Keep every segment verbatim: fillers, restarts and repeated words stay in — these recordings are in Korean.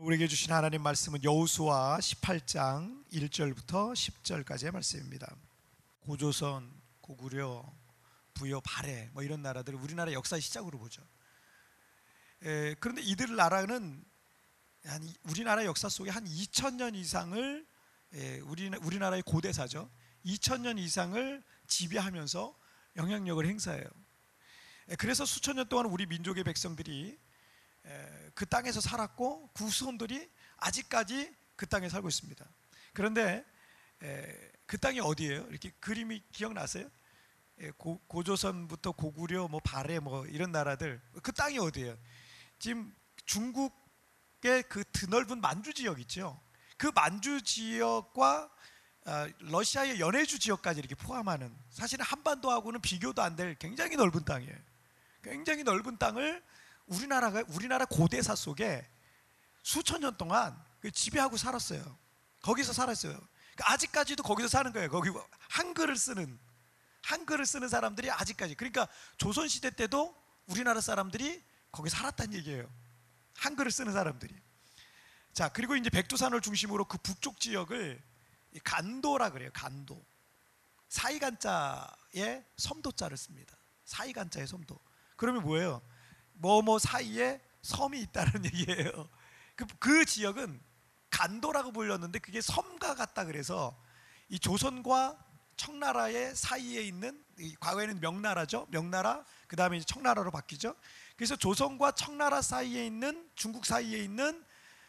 우리에게 주신 하나님 말씀은 여호수아 십팔 장 일 절부터 십 절까지의 말씀입니다. 고조선, 고구려, 부여, 발해 뭐 이런 나라들을 우리나라 역사의 시작으로 보죠. 에, 그런데 이들 나라는 한 우리나라 역사 속에 한 이천 년 이상을 에, 우리, 우리나라의 고대사죠. 이천 년 이상을 지배하면서 영향력을 행사해요. 에, 그래서 수천 년 동안 우리 민족의 백성들이 에, 그 땅에서 살았고 그 후손들이 아직까지 그 땅에 살고 있습니다. 그런데 에, 그 땅이 어디예요? 이렇게 그림이 기억나세요? 에, 고, 고조선부터 고구려, 뭐 발해, 뭐 이런 나라들 그 땅이 어디예요? 지금 중국의 그 드넓은 만주 지역 있죠. 그 만주 지역과 어, 러시아의 연해주 지역까지 이렇게 포함하는, 사실은 한반도하고는 비교도 안 될 굉장히 넓은 땅이에요. 굉장히 넓은 땅을 우리나라가 우리나라 고대사 속에 수천 년 동안 지배하고 살았어요. 거기서 살았어요. 아직까지도 거기서 사는 거예요. 거기 한글을 쓰는 한글을 쓰는 사람들이 아직까지. 그러니까 조선 시대 때도 우리나라 사람들이 거기 살았다는 얘기예요. 한글을 쓰는 사람들이. 자, 그리고 이제 백두산을 중심으로 그 북쪽 지역을 간도라 그래요. 간도. 사이간자의 섬도자를 씁니다. 사이간자의 섬도. 그러면 뭐예요? 뭐뭐 사이에 섬이 있다는 얘기예요. 그, 그 지역은 간도라고 불렸는데 그게 섬과 같다. 그래서 이 조선과 청나라의 사이에 있는, 과거에는 명나라죠. 명나라, 그 다음에 청나라로 바뀌죠. 그래서 조선과 청나라 사이에 있는, 중국 사이에 있는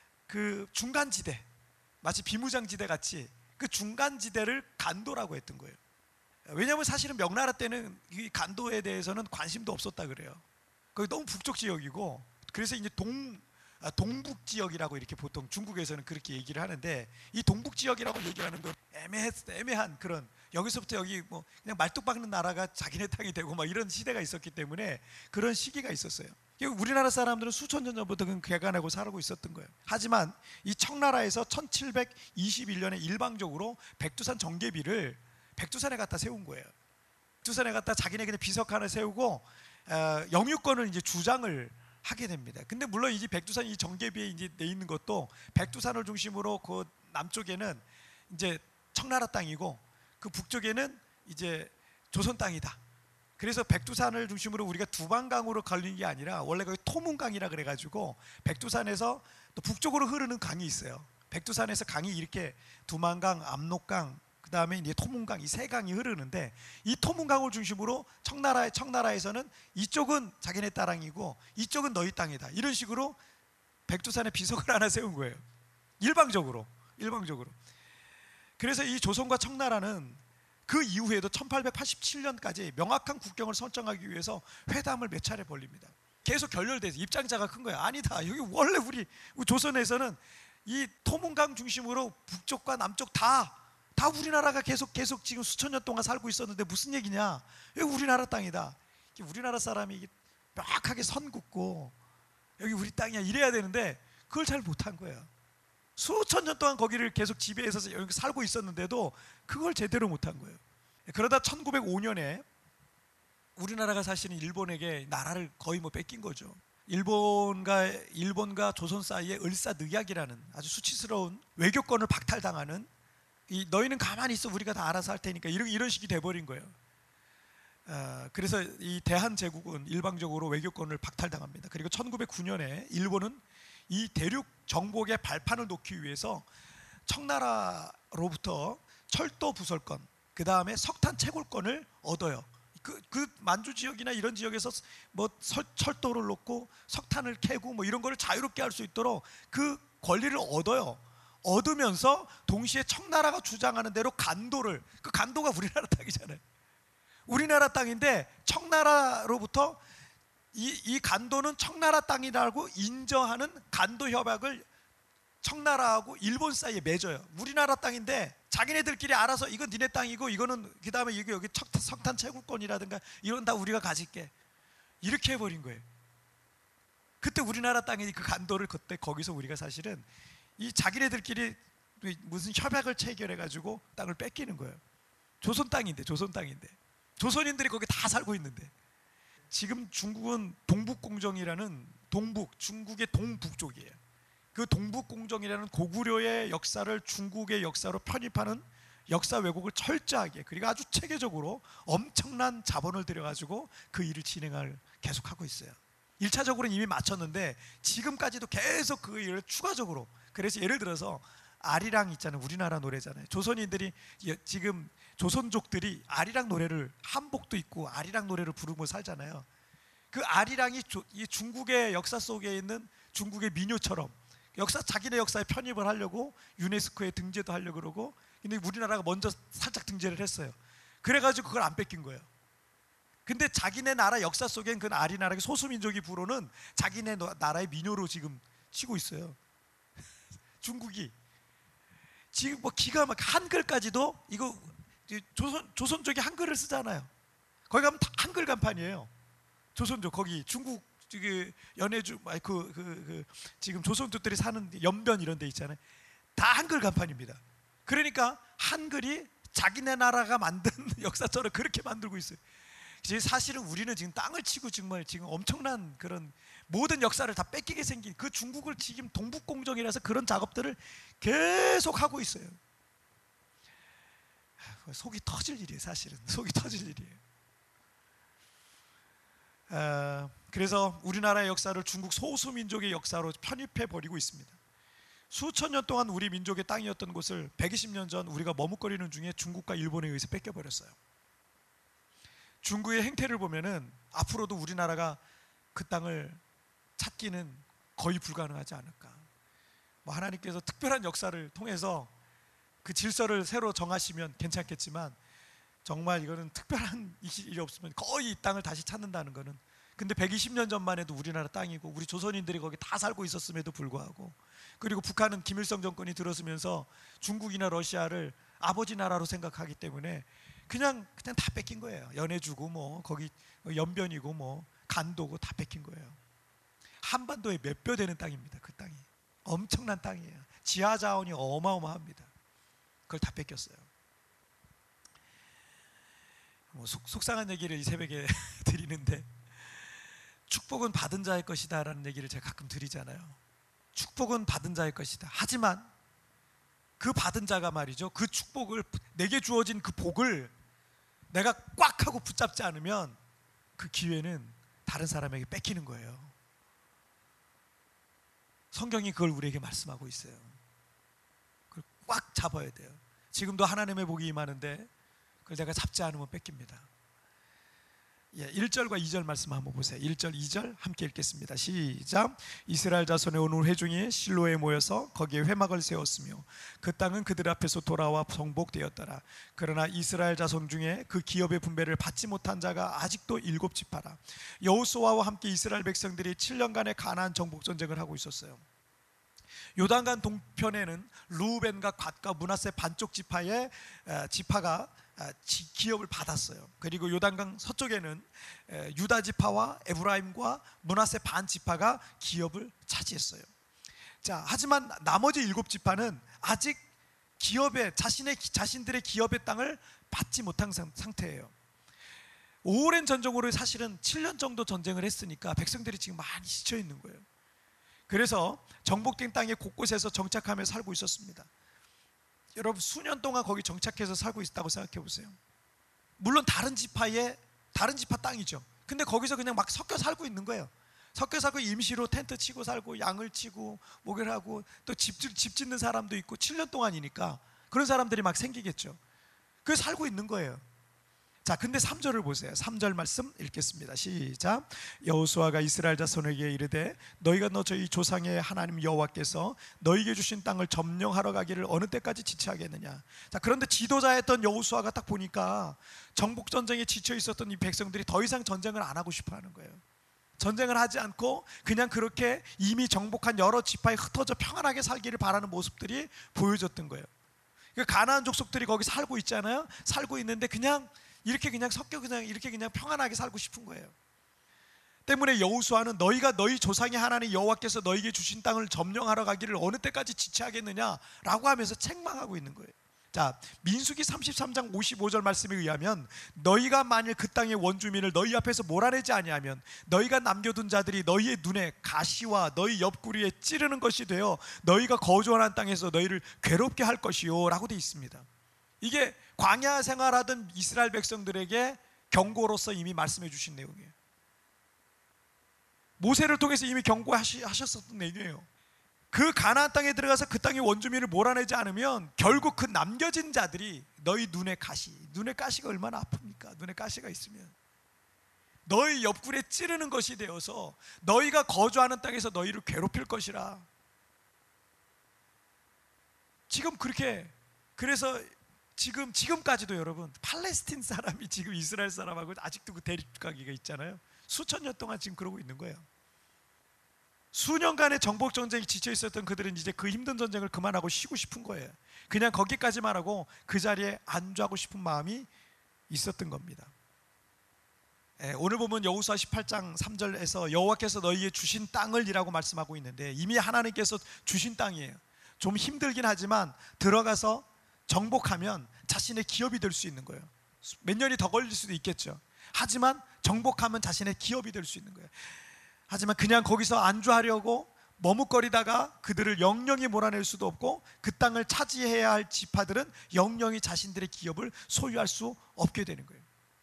그 중간지대, 마치 비무장지대 같이 그 중간지대를 간도라고 했던 거예요. 왜냐하면 사실은 명나라 때는 이 간도에 대해서는 관심도 없었다 그래요. 거기 너무 북쪽 지역이고, 그래서 이제 동 동북 지역이라고 이렇게 보통 중국에서는 그렇게 얘기를 하는데, 이 동북 지역이라고 얘기하는 건 애매했, 애매한 그런, 여기서부터 여기 뭐 그냥 말뚝 박는 나라가 자기네 땅이 되고 막 이런 시대가 있었기 때문에 그런 시기가 있었어요. 우리나라 사람들은 수천 년 전부터 그 개간하고 살고 있었던 거예요. 하지만 이 청나라에서 천칠백이십일 년에 일방적으로 백두산 정계비를 백두산에 갖다 세운 거예요. 백두산에 갖다 자기네 그냥 비석 하나 세우고 어, 영유권을 이제 주장을 하게 됩니다. 근데 물론 이제 백두산 이 정계비에 이제 내 있는 것도 백두산을 중심으로 그 남쪽에는 이제 청나라 땅이고 그 북쪽에는 이제 조선 땅이다. 그래서 백두산을 중심으로 우리가 두만강으로 걸리는 게 아니라 원래 거기 토문강이라 그래가지고 백두산에서 또 북쪽으로 흐르는 강이 있어요. 백두산에서 강이 이렇게 두만강, 압록강, 그 다음에 이제 토문강, 이 세 강이 흐르는데, 이 토문강을 중심으로 청나라, 청나라에서는 이쪽은 자기네 땅이고 이쪽은 너희 땅이다. 이런 식으로 백두산에 비석을 하나 세운 거예요. 일방적으로. 일방적으로. 그래서 이 조선과 청나라는 그 이후에도 천팔백팔십칠 년까지 명확한 국경을 설정하기 위해서 회담을 몇 차례 벌립니다. 계속 결렬돼서 입장차가 큰 거예요. 아니다. 여기 원래 우리 조선에서는 이 토문강 중심으로 북쪽과 남쪽 다 다 우리나라가 계속 계속 지금 수천 년 동안 살고 있었는데 무슨 얘기냐? 여기 우리나라 땅이다. 우리나라 사람이 명확하게 선 긋고 여기 우리 땅이야 이래야 되는데 그걸 잘 못한 거예요. 수천 년 동안 거기를 계속 지배해서 여기 살고 있었는데도 그걸 제대로 못한 거예요. 그러다 천구백오 년에 우리나라가 사실은 일본에게 나라를 거의 뭐 뺏긴 거죠. 일본과 일본과 조선 사이에 을사늑약이라는 아주 수치스러운 외교권을 박탈당하는, 이 너희는 가만히 있어 우리가 다 알아서 할 테니까 이런 이런 식이 돼버린 거예요. 어, 그래서 이 대한제국은 일방적으로 외교권을 박탈당합니다. 그리고 천구백구 년에 일본은 이 대륙 정복의 발판을 놓기 위해서 청나라로부터 철도 부설권, 그 다음에 석탄 채굴권을 얻어요. 그, 그 만주 지역이나 이런 지역에서 뭐 설, 철도를 놓고 석탄을 캐고 뭐 이런 거를 자유롭게 할 수 있도록 그 권리를 얻어요. 얻으면서 동시에 청나라가 주장하는 대로 간도를, 그 간도가 우리나라 땅이잖아요. 우리나라 땅인데 청나라로부터 이, 이 간도는 청나라 땅이라고 인정하는 간도 협약을 청나라하고 일본 사이에 맺어요. 우리나라 땅인데 자기네들끼리 알아서 이건 니네 땅이고 이거는 그 다음에 여기 여기 석탄 채굴권이라든가 이런 다 우리가 가질게 이렇게 해버린 거예요. 그때 우리나라 땅에 그 간도를 그때 거기서 우리가 사실은 이 자기네들끼리 무슨 협약을 체결해가지고 땅을 뺏기는 거예요. 조선 땅인데 조선 땅인데 조선인들이 거기 다 살고 있는데. 지금 중국은 동북공정이라는 동북, 중국의 동북쪽이에요. 그 동북공정이라는 고구려의 역사를 중국의 역사로 편입하는 역사 왜곡을 철저하게, 그리고 아주 체계적으로 엄청난 자본을 들여가지고 그 일을 진행을 계속하고 있어요. 일 차적으로는 이미 마쳤는데 지금까지도 계속 그 일을 추가적으로. 그래서 예를 들어서 아리랑 있잖아요. 우리나라 노래잖아요. 조선인들이 지금 조선족들이 아리랑 노래를, 한복도 입고 아리랑 노래를 부르고 살잖아요. 그 아리랑이 중국의 역사 속에 있는 중국의 민요처럼 역사, 자기네 역사에 편입을 하려고 유네스코에 등재도 하려고 그러고, 근데 우리나라가 먼저 살짝 등재를 했어요. 그래가지고 그걸 안 뺏긴 거예요. 근데 자기네 나라 역사 속엔 그 아리랑의 소수민족이 부르는 자기네 나라의 민요로 지금 치고 있어요. 중국이 지금 뭐 기가 막 한글까지도, 이거 조선 조선족이 한글을 쓰잖아요. 거기 가면 다 한글 간판이에요. 조선족, 거기 중국 그 연해주 그, 그, 그 지금 조선족들이 사는 연변 이런 데 있잖아요. 다 한글 간판입니다. 그러니까 한글이 자기네 나라가 만든 역사처럼 그렇게 만들고 있어요. 사실은 우리는 지금 땅을 치고 정말 지금 엄청난 그런 모든 역사를 다 뺏기게 생긴 그 중국을 지금 동북공정이라서 그런 작업들을 계속 하고 있어요. 속이 터질 일이에요. 사실은 속이 터질 일이에요. 아, 그래서 우리나라의 역사를 중국 소수민족의 역사로 편입해 버리고 있습니다. 수천 년 동안 우리 민족의 땅이었던 곳을 백이십 년 전 우리가 머뭇거리는 중에 중국과 일본에 의해서 뺏겨버렸어요. 중국의 행태를 보면은 앞으로도 우리나라가 그 땅을 찾기는 거의 불가능하지 않을까. 뭐 하나님께서 특별한 역사를 통해서 그 질서를 새로 정하시면 괜찮겠지만, 정말 이거는 특별한 일이 없으면 거의 이 땅을 다시 찾는다는 거는. 근데 백이십 년 전만 해도 우리나라 땅이고 우리 조선인들이 거기 다 살고 있었음에도 불구하고, 그리고 북한은 김일성 정권이 들어서면서 중국이나 러시아를 아버지 나라로 생각하기 때문에 그냥 그냥 다 뺏긴 거예요. 연해주고 뭐 거기 연변이고 뭐 간도고 다 뺏긴 거예요. 한반도에 몇 배 되는 땅입니다. 그 땅이 엄청난 땅이에요. 지하 자원이 어마어마합니다. 그걸 다 뺏겼어요. 뭐 속, 속상한 얘기를 이 새벽에 드리는데, 축복은 받은 자의 것이다 라는 얘기를 제가 가끔 드리잖아요. 축복은 받은 자의 것이다. 하지만 그 받은 자가 말이죠, 그 축복을, 내게 주어진 그 복을 내가 꽉 하고 붙잡지 않으면 그 기회는 다른 사람에게 뺏기는 거예요. 성경이 그걸 우리에게 말씀하고 있어요. 그걸 꽉 잡아야 돼요. 지금도 하나님의 복이 임하는데 그걸 내가 잡지 않으면 뺏깁니다. 예, 일 절과 이 절 말씀 한번 보세요. 일 절, 이 절 함께 읽겠습니다. 시작. 이스라엘 자손의 온 회중이 실로에 모여서 거기에 회막을 세웠으며 그 땅은 그들 앞에서 돌아와 정복되었더라. 그러나 이스라엘 자손 중에 그 기업의 분배를 받지 못한 자가 아직도 일곱 지파라. 여호수아와 함께 이스라엘 백성들이 칠 년간의 가나안 정복 전쟁을 하고 있었어요. 요단강 동편에는 루벤과 갓과 므낫세 반쪽 지파의 지파가 기업을 받았어요. 그리고 요단강 서쪽에는 유다 지파와 에브라임과 므낫세 반 지파가 기업을 차지했어요. 자, 하지만 나머지 일곱 지파는 아직 기업의 자신의 자신들의 기업의 땅을 받지 못한 상태예요. 오랜 전쟁으로 사실은 칠 년 정도 전쟁을 했으니까 백성들이 지금 많이 지쳐 있는 거예요. 그래서 정복된 땅의 곳곳에서 정착하며 살고 있었습니다. 여러분, 수년 동안 거기 정착해서 살고 있다고 생각해 보세요. 물론 다른 지파의 다른 지파 땅이죠. 근데 거기서 그냥 막 섞여 살고 있는 거예요. 섞여 살고 임시로 텐트 치고 살고 양을 치고 목욕을 하고 또 집 집 짓는 사람도 있고, 칠 년 동안이니까 그런 사람들이 막 생기겠죠. 그 살고 있는 거예요. 자, 근데 삼 절을 보세요. 삼 절 말씀 읽겠습니다. 시작. 여호수아가 이스라엘 자손에게 이르되 너희가 너 저희 조상의 하나님 여호와께서 너희에게 주신 땅을 점령하러 가기를 어느 때까지 지체하겠느냐. 자, 그런데 지도자였던 여호수아가 딱 보니까 정복 전쟁에 지쳐 있었던 이 백성들이 더 이상 전쟁을 안 하고 싶어 하는 거예요. 전쟁을 하지 않고 그냥 그렇게 이미 정복한 여러 지파에 흩어져 평안하게 살기를 바라는 모습들이 보여졌던 거예요. 그 가나안 족속들이 거기 살고 있잖아요. 살고 있는데 그냥 이렇게 그냥 섞여 그냥 이렇게 그냥 평안하게 살고 싶은 거예요. 때문에 여호수아는 너희가 너희 조상의 하나님 여호와께서 너희에게 주신 땅을 점령하러 가기를 어느 때까지 지체하겠느냐라고 하면서 책망하고 있는 거예요. 자, 민수기 삼십삼 장 오십오 절 말씀에 의하면 너희가 만일 그 땅의 원주민을 너희 앞에서 몰아내지 아니하면 너희가 남겨둔 자들이 너희의 눈에 가시와 너희 옆구리에 찌르는 것이 되어 너희가 거주하는 땅에서 너희를 괴롭게 할 것이요 라고 되어 있습니다. 이게 광야 생활하던 이스라엘 백성들에게 경고로서 이미 말씀해 주신 내용이에요. 모세를 통해서 이미 경고하셨었던 내용이에요. 그 가나안 땅에 들어가서 그 땅의 원주민을 몰아내지 않으면 결국 그 남겨진 자들이 너희 눈에 가시, 눈에 가시가 얼마나 아픕니까? 눈에 가시가 있으면 너희 옆구리에 찌르는 것이 되어서 너희가 거주하는 땅에서 너희를 괴롭힐 것이라. 지금 그렇게, 그래서 지금, 지금까지도 여러분 팔레스틴 사람이 지금 이스라엘 사람하고 아직도 그 대립관계가 있잖아요. 수천 년 동안 지금 그러고 있는 거예요. 수년간의 정복 전쟁이 지쳐 있었던 그들은 이제 그 힘든 전쟁을 그만하고 쉬고 싶은 거예요. 그냥 거기까지만 하고 그 자리에 안주하고 싶은 마음이 있었던 겁니다. 예, 오늘 보면 여호수아 십팔 장 삼 절에서 여호와께서 너희에게 주신 땅을 이라고 말씀하고 있는데 이미 하나님께서 주신 땅이에요. 좀 힘들긴 하지만 들어가서 정복하면 자신의 기업이 될 수 있는 거예요. 몇 년이 더 걸릴 수도 있겠죠. 하지만 정복하면 자신의 기업이 될 수 있는 거예요. 하지만 그냥 거기서 안주하려고 머뭇거리다가 그들을 영영이 몰아낼 수도 없고 그 땅을 차지해야 할 지파들은 영영이 자신들의 기업을 소유할 수 없게 되는 거예요.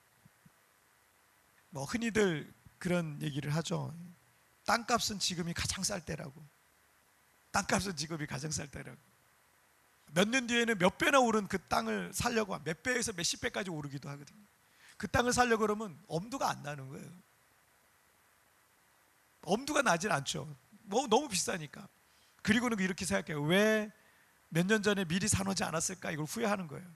뭐 흔히들 그런 얘기를 하죠. 땅값은 지금이 가장 쌀 때라고. 땅값은 지금이 가장 쌀 때라고. 몇 년 뒤에는 몇 배나 오른 그 땅을 사려고 몇 배에서 몇십 배까지 오르기도 하거든요. 그 땅을 사려고 그러면 엄두가 안 나는 거예요. 엄두가 나질 않죠. 뭐 너무 비싸니까. 그리고는 이렇게 생각해요. 왜 몇 년 전에 미리 사놓지 않았을까? 이걸 후회하는 거예요.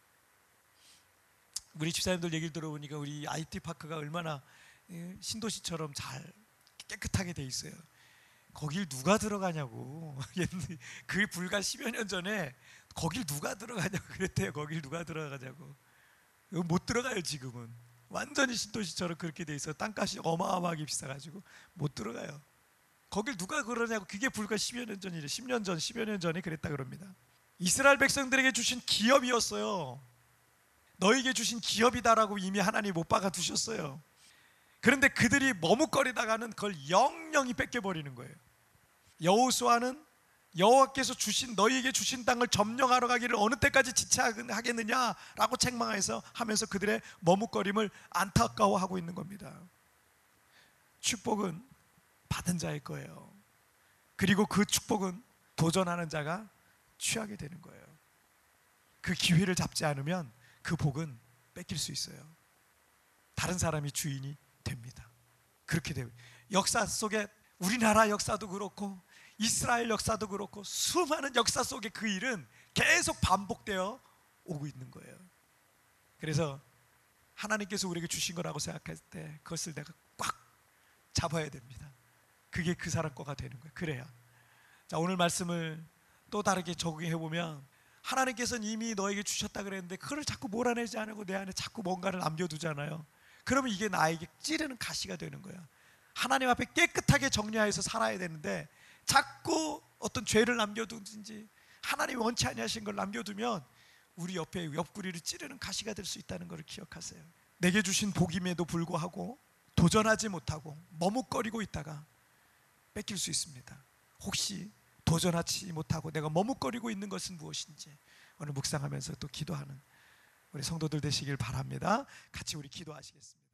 우리 집사님들 얘기를 들어보니까 우리 아이티 파크가 얼마나 신도시처럼 잘 깨끗하게 돼 있어요. 거길 누가 들어가냐고. 그 불과 십여 년 전에 거길 누가 들어가냐고 그랬대요. 거길 누가 들어가냐고. 못 들어가요 지금은. 완전히 신도시처럼 그렇게 돼 있어. 땅값이 어마어마하게 비싸가지고 못 들어가요. 거길 누가 그러냐고. 그게 불과 십여 년 전이래. 십 년 전, 십여 년 전에 그랬다 그럽니다. 이스라엘 백성들에게 주신 기업이었어요. 너에게 주신 기업이다라고 이미 하나님이 못 박아 두셨어요. 그런데 그들이 머뭇거리다가는 그걸 영영이 뺏겨버리는 거예요. 여호수아는 여호와께서 주신 너희에게 주신 땅을 점령하러 가기를 어느 때까지 지체하겠느냐라고 책망해서 하면서 그들의 머뭇거림을 안타까워하고 있는 겁니다. 축복은 받은 자의 거예요. 그리고 그 축복은 도전하는 자가 취하게 되는 거예요. 그 기회를 잡지 않으면 그 복은 뺏길 수 있어요. 다른 사람이 주인이 됩니다. 그렇게 돼요. 역사 속에 우리나라 역사도 그렇고 이스라엘 역사도 그렇고 수많은 역사 속에 그 일은 계속 반복되어 오고 있는 거예요. 그래서 하나님께서 우리에게 주신 거라고 생각할 때 그것을 내가 꽉 잡아야 됩니다. 그게 그 사람 거가 되는 거예요. 그래야. 자, 오늘 말씀을 또 다르게 적용해 보면 하나님께서는 이미 너에게 주셨다 그랬는데 그걸 자꾸 몰아내지 않고 내 안에 자꾸 뭔가를 남겨두잖아요. 그러면 이게 나에게 찌르는 가시가 되는 거예요. 하나님 앞에 깨끗하게 정리하여서 살아야 되는데 자꾸 어떤 죄를 남겨두든지 하나님이 원치 아니하신 걸 남겨두면 우리 옆에 옆구리를 찌르는 가시가 될 수 있다는 것을 기억하세요. 내게 주신 복임에도 불구하고 도전하지 못하고 머뭇거리고 있다가 뺏길 수 있습니다. 혹시 도전하지 못하고 내가 머뭇거리고 있는 것은 무엇인지 오늘 묵상하면서 또 기도하는 우리 성도들 되시길 바랍니다. 같이 우리 기도하시겠습니다.